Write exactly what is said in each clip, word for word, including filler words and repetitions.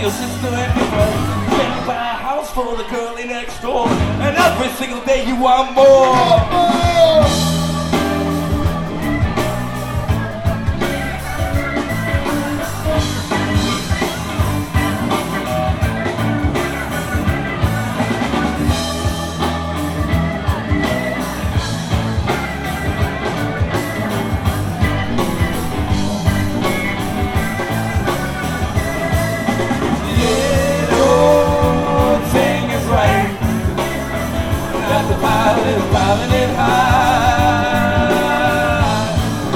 your sister and your brother. Then you buy a house for the girlie next door. And every single day you want more. Piling it high.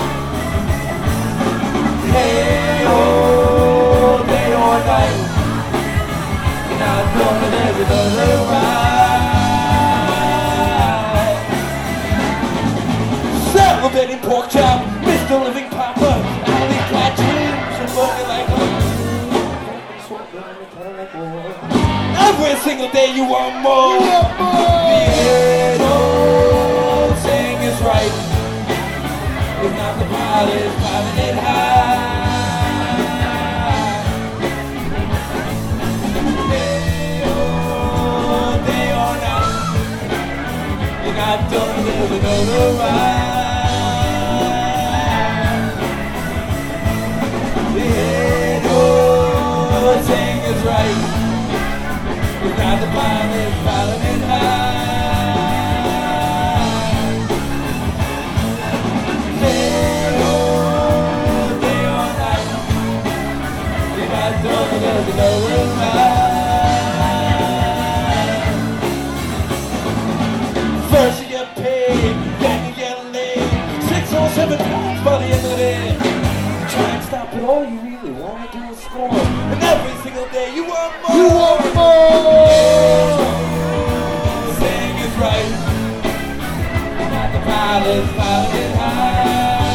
Hey, oh, day or night, you're not gonna live another ride. Celebrating pork chop, Mister Living Papa, alley cat dreams, and burning like a every single day you want more. You want more. The old saying is right. If not the pilot, piling it high. Day or day or night, you're not done living on the ride. The old saying is right. If not the pilot, piling it high. First you get paid, then you get laid. Six or seven pounds by the end of the day. Try and stop it all, you really want to do a score. And every single day you want more. You want more. Saying is right. Not the pilot, piling it high.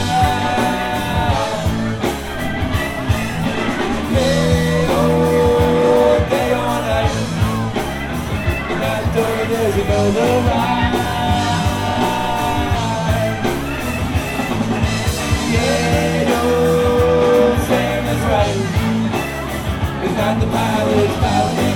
There's another ride. Yeah, you're saying that's right. It's not the pilot's pilot.